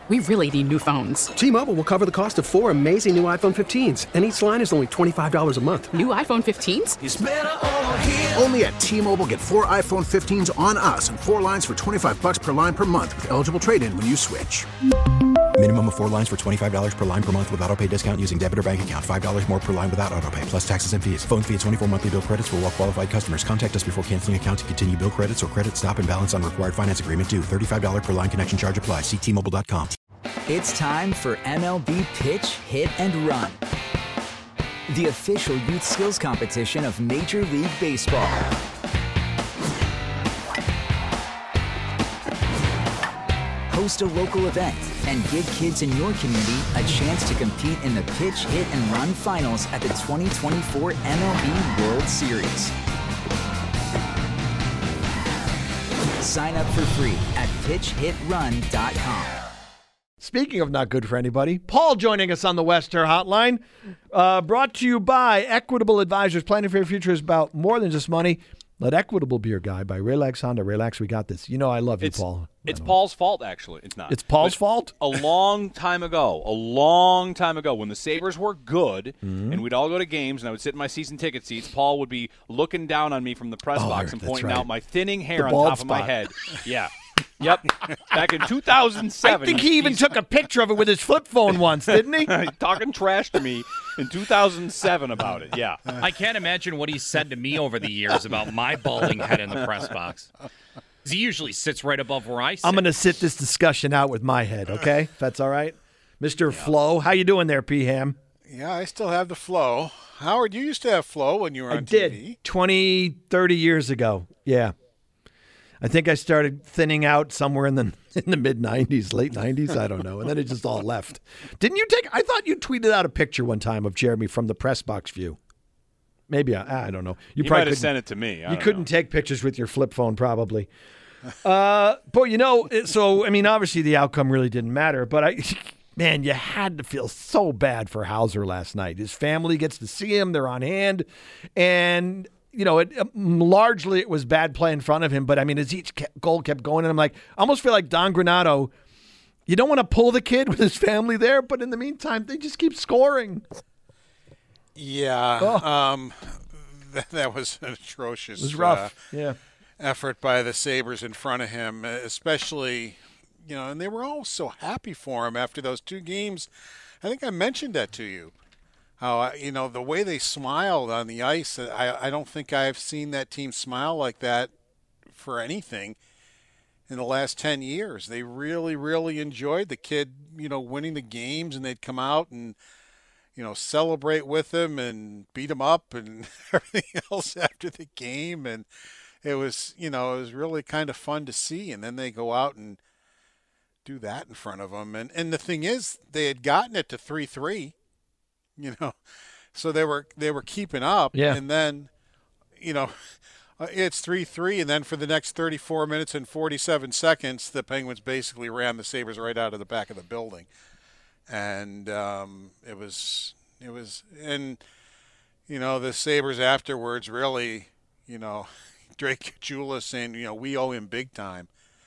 We really need new phones. T-Mobile will cover the cost of 4 amazing new iPhone 15s, and each line is only $25 a month. New iPhone 15s? It's better over here. Only at T-Mobile, get 4 iPhone 15s on us and 4 lines for $25 per line per month with eligible trade-in when you switch. Minimum of 4 lines for $25 per line per month with autopay discount using debit or bank account. $5 more per line without autopay, plus taxes and fees. Phone fee at 24 monthly bill credits for well-qualified customers. Contact us before canceling account to continue bill credits or credit stop and balance on required finance agreement due. $35 per line connection charge applies. See T-Mobile.com. It's time for MLB Pitch, Hit, and Run, the official youth skills competition of Major League Baseball. Host a local event and give kids in your community a chance to compete in the Pitch, Hit, and Run finals at the 2024 MLB World Series. Sign up for free at pitchhitrun.com. Speaking of not good for anybody, Paul joining us on the Wester Hotline, brought to you by Equitable Advisors. Planning for your future is about more than just money. Let Equitable be your guy by Relax Honda. Relax, we got this. You know I love you, Paul. It's Paul's fault, actually. It's not. It's Paul's fault? A long time ago, when the Sabres were good, and we'd all go to games, and I would sit in my season ticket seats, Paul would be looking down on me from the press box and pointing out my thinning hair on top of my head. Yeah. Yep. Back in 2007. I think he even took a picture of it with his flip phone once, didn't he? Talking trash to me in 2007 about it, yeah. I can't imagine what he said to me over the years about my balding head in the press box. He usually sits right above where I sit. I'm going to sit this discussion out with my head, okay? If that's all right. Mr. Flo, how you doing there, P-Ham? Yeah, I still have the Flo. Howard, you used to have Flo when you were on TV. I did, 20, 30 years ago, yeah. I think I started thinning out somewhere in the mid-'90s, late 90s, I don't know, and then it just all left. Didn't you I thought you tweeted out a picture one time of Jeremy from the press box view. Maybe, I don't know. You probably might have sent it to me. You couldn't take pictures with your flip phone, probably. But, obviously the outcome really didn't matter, but man, you had to feel so bad for Hauser last night. His family gets to see him. They're on hand, and largely it was bad play in front of him, but as each goal kept going, and I'm like, I almost feel like Don Granato, you don't want to pull the kid with his family there, but in the meantime, they just keep scoring. Yeah, that was an atrocious it was rough. effort by the Sabres in front of him, especially, and they were all so happy for him after those 2 games. I think I mentioned that to you. How, the way they smiled on the ice, I don't think I've seen that team smile like that for anything in the last 10 years. They really, really enjoyed the kid, winning the games, and they'd come out and, celebrate with him and beat him up and everything else after the game. And it was, it was really kind of fun to see. And then they go out and do that in front of him. And the thing is, they had gotten it to 3-3. So they were keeping up, and then, it's 3-3, and then for the next 34 minutes and 47 seconds, the Penguins basically ran the Sabres right out of the back of the building, and it was, and the Sabres afterwards really, Drake Caggiula saying, we owe him big time.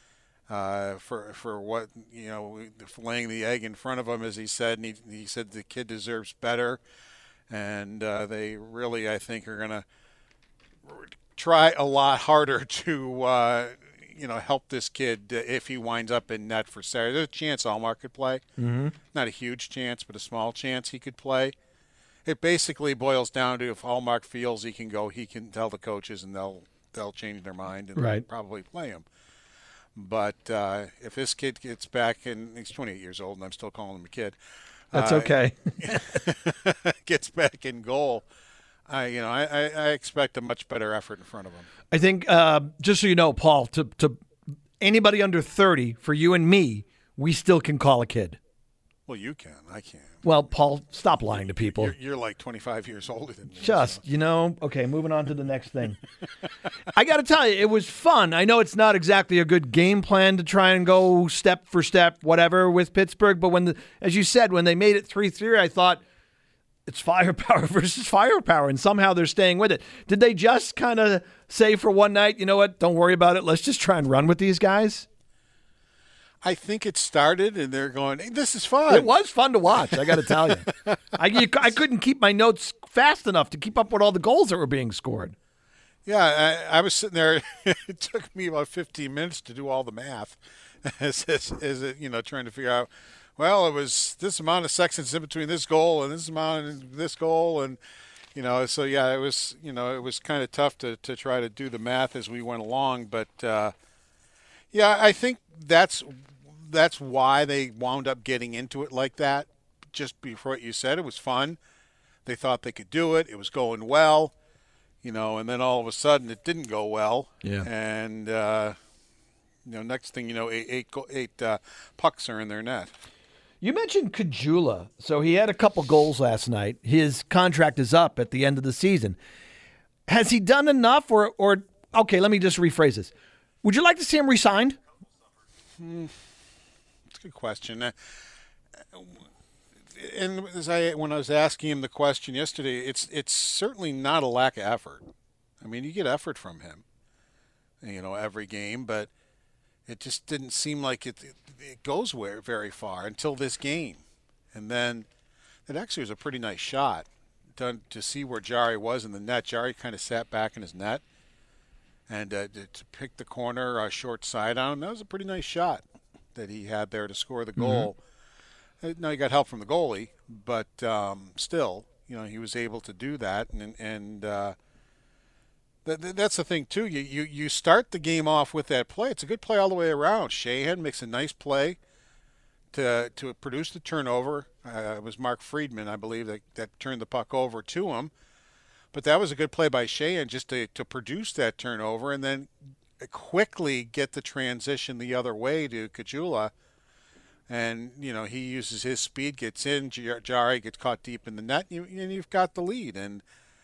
For what, laying the egg in front of him, as he said, and he said the kid deserves better, and they really, I think, are going to try a lot harder to, help this kid if he winds up in net for Saturday. There's a chance Allmark could play. Mm-hmm. Not a huge chance, but a small chance he could play. It basically boils down to if Allmark feels he can go, he can tell the coaches, and they'll change their mind and they'll probably play him. But if this kid gets back, and he's 28 years old, and I'm still calling him a kid. That's okay. Gets back in goal, I expect a much better effort in front of him. I think, just so you know, Paul, to anybody under 30, for you and me, we still can call a kid. Well, you can. I can't. Well, Paul, stop lying to people. You're like 25 years older than me. Just, okay, moving on to the next thing. I got to tell you, it was fun. I know it's not exactly a good game plan to try and go step for step, whatever, with Pittsburgh, but as you said, when they made it 3-3, I thought it's firepower versus firepower, and somehow they're staying with it. Did they just kind of say for one night, you know what, don't worry about it, let's just try and run with these guys? I think it started, and they're going, hey, this is fun. It was fun to watch, I got to tell you. I couldn't keep my notes fast enough to keep up with all the goals that were being scored. Yeah, I was sitting there. It took me about 15 minutes to do all the math as it, trying to figure out, well, it was this amount of seconds in between this goal and this amount and this goal. And, so, yeah, it was kind of tough to try to do the math as we went along. But, yeah, I think that's why they wound up getting into it like that. Just before what you said, it was fun. They thought they could do it. It was going well. And then all of a sudden it didn't go well. Yeah. And, next thing you know, eight pucks are in their net. You mentioned Caggiula. So he had a couple goals last night. His contract is up at the end of the season. Has he done enough or okay, let me just rephrase this. Would you like to see him re-signed? It's a good question. And when I was asking him the question yesterday, it's certainly not a lack of effort. I mean, you get effort from him, every game, but it just didn't seem like it goes very far until this game. And then it actually was a pretty nice shot done to see where Jari was in the net. Jari kind of sat back in his net, and to pick the corner, short side on him, that was a pretty nice shot that he had there to score the goal. Now he got help from the goalie, but still, he was able to do that, and that's the thing too. You start the game off with that play. It's a good play all the way around. Sheahan makes a nice play to produce the turnover. It was Mark Friedman, I believe, that turned the puck over to him. But that was a good play by Sheahan just to produce that turnover and then quickly get the transition the other way to Caggiula. And, he uses his speed, gets in, Jari gets caught deep in the net, and you've got the lead. And,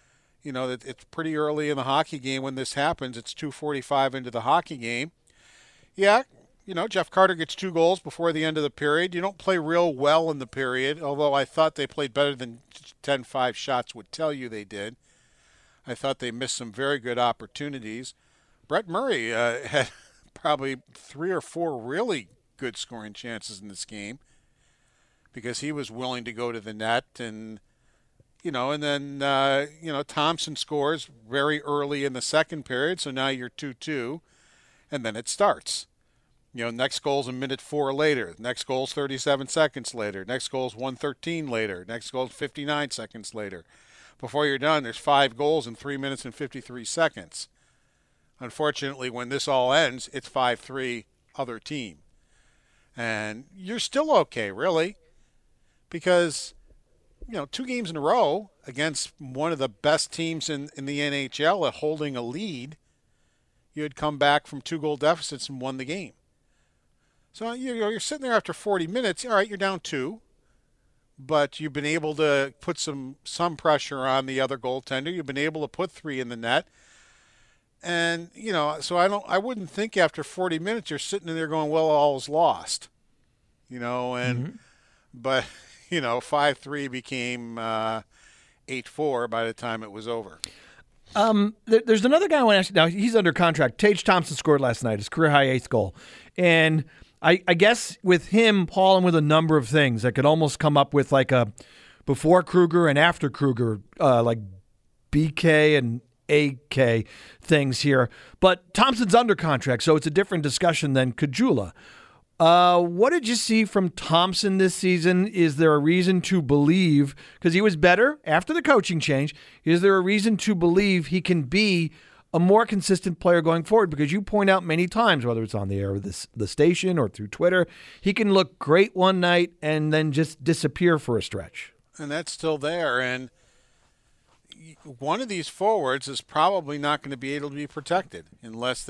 it's pretty early in the hockey game when this happens. It's 2:45 into the hockey game. Yeah, Jeff Carter gets 2 goals before the end of the period. You don't play real well in the period, although I thought they played better than 10-5 shots would tell you they did. I thought they missed some very good opportunities. Brett Murray had probably 3 or 4 really good scoring chances in this game because he was willing to go to the net and then Thompson scores very early in the second period, so now you're 2-2 and then it starts. Next goal's a minute 4 later, next goal's 37 seconds later, next goal's 1:13 later, next goal's 59 seconds later. Before you're done, there's 5 goals in 3 minutes and 53 seconds. Unfortunately, when this all ends, it's 5-3 other team. And you're still okay, really, because, 2 games in a row against one of the best teams in the NHL at holding a lead, you had come back from 2-goal deficits and won the game. So you're sitting there after 40 minutes. All right, you're down 2, but you've been able to put some pressure on the other goaltender. You've been able to put 3 in the net. And, so I wouldn't think after 40 minutes you're sitting in there going, well, all is lost, but, 5-3 became 8-4 by the time it was over. There's another guy I want to ask you. Now, he's under contract. Tage Thompson scored last night, his career-high 8th goal. And I guess with him, Paul, and with a number of things, I could almost come up with like a before Kruger and after Kruger, like BK and AK things here. But Thompson's under contract, so it's a different discussion than Caggiula. What did you see from Thompson this season? Is there a reason to believe, because he was better after the coaching change, is there a reason to believe he can be a more consistent player going forward? Because you point out many times, whether it's on the air or the station or through Twitter, he can look great one night and then just disappear for a stretch. And that's still there. And one of these forwards is probably not going to be able to be protected unless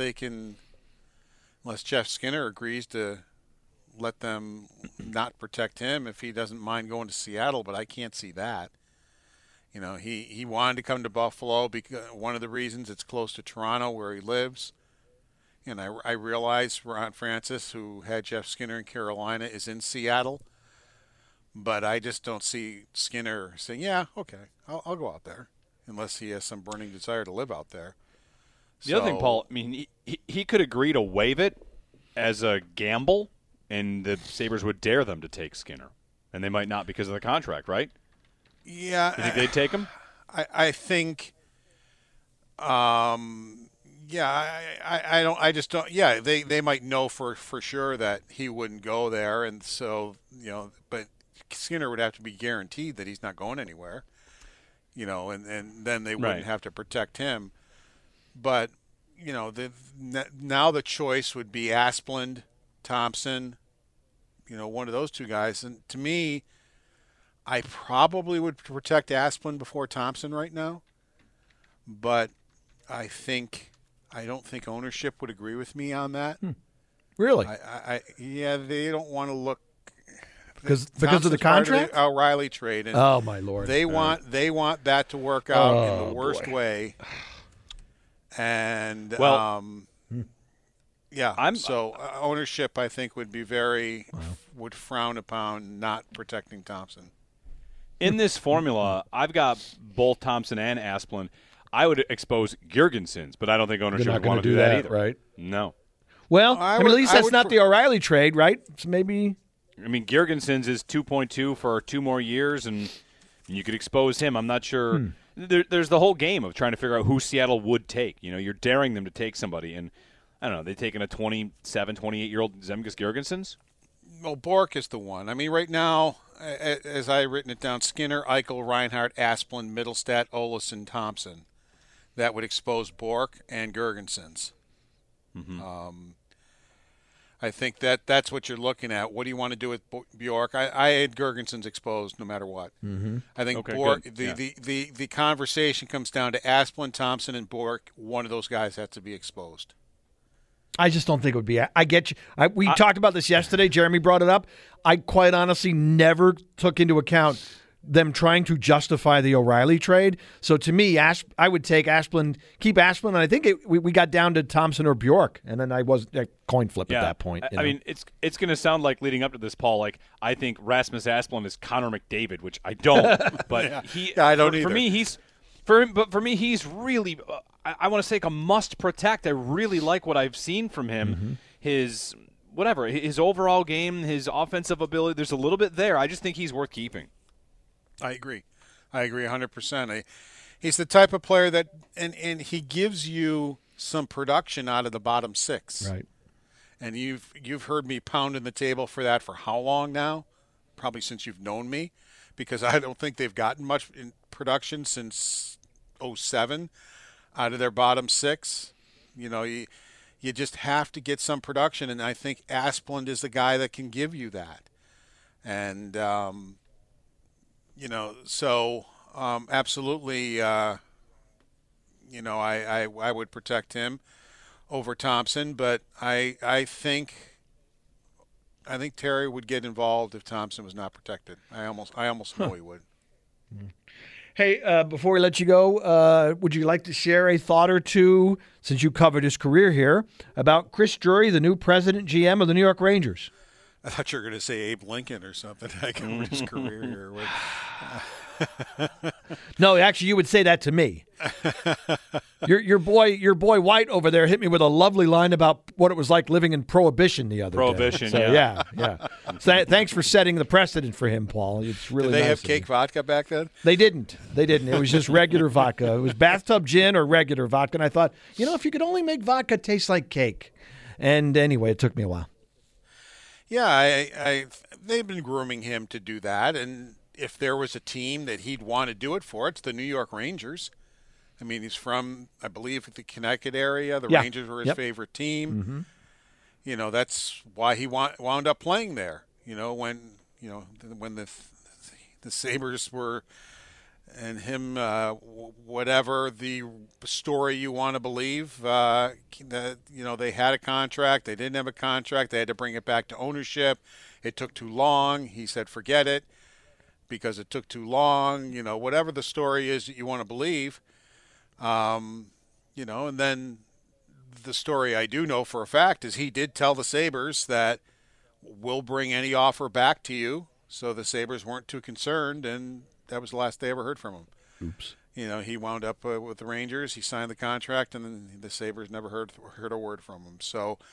Jeff Skinner agrees to let them not protect him if he doesn't mind going to Seattle, but I can't see that. He wanted to come to Buffalo because one of the reasons it's close to Toronto where he lives. And I realize Ron Francis, who had Jeff Skinner in Carolina, is in Seattle. But I just don't see Skinner saying, yeah, okay, I'll go out there, unless he has some burning desire to live out there. The other thing, Paul, I mean, he could agree to waive it as a gamble, and the Sabres would dare them to take Skinner, and they might not because of the contract, right? Yeah. You think they'd take him? I think. Yeah, I just don't. Yeah, they might know for sure that he wouldn't go there, and so but Skinner would have to be guaranteed that he's not going anywhere, and then they wouldn't have to protect him. But now the choice would be Asplund, Thompson, one of those two guys, and to me, I probably would protect Asplund before Thompson right now, but I don't think ownership would agree with me on that. Really? Yeah, they don't want to look because of the contract. Of the O'Reilly trade. And oh my Lord! They want that to work out in the worst way. And ownership I think would be would frown upon not protecting Thompson. In this formula, I've got both Thompson and Asplund. I would expose Girgensons, but I don't think ownership would want to do that either. Right? No. Well, at least that's not the O'Reilly trade, right? So maybe. I mean, Girgensons is 2.2 for 2 more years, and you could expose him. I'm not sure. There's the whole game of trying to figure out who Seattle would take. You're daring them to take somebody, and I don't know. They've taken a 27, 28-year-old Zemgus Girgensons? Well, Bork is the one. I mean, right now, as I've written it down, Skinner, Eichel, Reinhart, Asplund, Middlestat, Olesen, Thompson. That would expose Bork and Girgensons. Mm-hmm. I think that's what you're looking at. What do you want to do with Bjork? I had Girgensons exposed no matter what. Mm-hmm. I think Bork. The conversation comes down to Asplund, Thompson, and Bork. One of those guys has to be exposed. I just don't think it would be. I get you. We talked about this yesterday. Jeremy brought it up. I quite honestly never took into account them trying to justify the O'Reilly trade. So to me, I would take Asplund, keep Asplund, and I think we got down to Thompson or Bjork, and then I was a coin flip at that point. I mean, it's going to sound like leading up to this, Paul, like I think Rasmus Asplund is Connor McDavid, which I don't. But I don't either. For me, he's really. I want to say a must protect. I really like what I've seen from him. Mm-hmm. His overall game, his offensive ability. There's a little bit there. I just think he's worth keeping. I agree 100%. He's the type of player that, and he gives you some production out of the bottom six. Right. And you've heard me pounding the table for that for how long now? Probably since you've known me, because I don't think they've gotten much in production since 2007 out of their bottom six. You just have to get some production, and I think Asplund is the guy that can give you that. And absolutely, I would protect him over Thompson, but I think Terry would get involved if Thompson was not protected. I almost know he would. Hey, before we let you go, would you like to share a thought or two, since you covered his career here, about Chris Drury, the new president GM of the New York Rangers? I thought you were going to say Abe Lincoln or something. I covered his career here. No, actually, you would say that to me. Your boy White over there hit me with a lovely line about what it was like living in Prohibition the other day. So, yeah. So, thanks for setting the precedent for him, Paul. It's really Did they nice have cake vodka back then? They didn't. It was just regular vodka. It was bathtub gin or regular vodka. And I thought, if you could only make vodka taste like cake. And anyway, it took me a while. Yeah, they've been grooming him to do that, and if there was a team that he'd want to do it for, it's the New York Rangers. I mean, he's from, I believe, the Connecticut area. The Rangers were his favorite team. Mm-hmm. That's why he wound up playing there. When the Sabres were, and him, whatever the story you want to believe, they had a contract. They didn't have a contract. They had to bring it back to ownership. It took too long. He said, forget it, because it took too long. Whatever the story is that you want to believe, and then the story I do know for a fact is he did tell the Sabres that we'll bring any offer back to you. So the Sabres weren't too concerned, and that was the last they ever heard from him. Oops. He wound up with the Rangers. He signed the contract, and then the Sabres never heard a word from him. So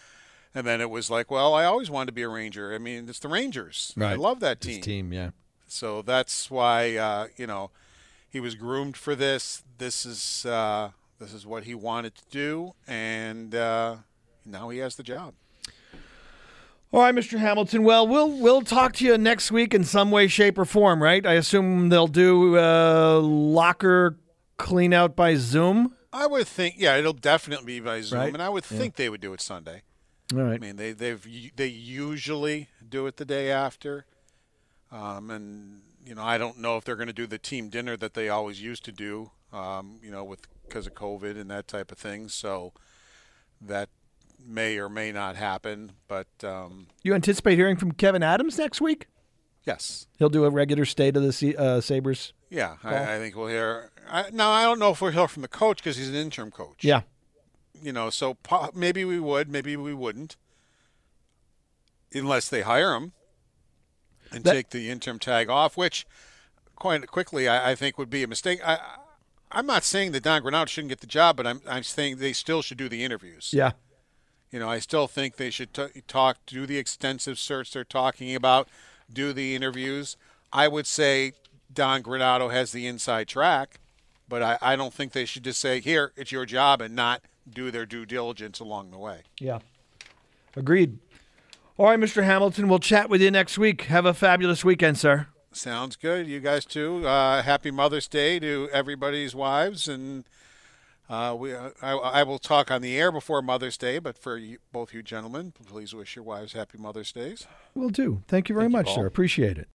And then it was like, well, I always wanted to be a Ranger. I mean, it's the Rangers. Right. I love that His team. team, yeah. So that's why, he was groomed for this. This is what he wanted to do, and now he has the job. All right, Mr. Hamilton. Well, we'll talk to you next week in some way, shape, or form, right? I assume they'll do locker clean out by Zoom. I would think, yeah, it'll definitely be by Zoom, Right. and I would think they would do it Sunday. All right. I mean, they usually do it the day after, and I don't know if they're going to do the team dinner that they always used to do, because of COVID and that type of thing. So that may or may not happen, but You anticipate hearing from Kevin Adams next week? yes. He'll do a regular state of the Sabres. Yeah, I think we'll hear. Now, I don't know if we'll hear from the coach because he's an interim coach. Yeah. So maybe we would, maybe we wouldn't, unless they hire him and take the interim tag off, which quite quickly I think would be a mistake. I'm not saying that Don Granato shouldn't get the job, but I'm saying they still should do the interviews. Yeah. I still think they should do the extensive search they're talking about, do the interviews. I would say Don Granato has the inside track, but I don't think they should just say, here, it's your job, and not do their due diligence along the way. Yeah. Agreed. All right, Mr. Hamilton, we'll chat with you next week. Have a fabulous weekend, sir. Sounds good. You guys too. Happy Mother's Day to everybody's wives, and I will talk on the air before Mother's Day, but for both you gentlemen, please wish your wives happy Mother's Days. Will do. Thank you very much, sir. Appreciate it.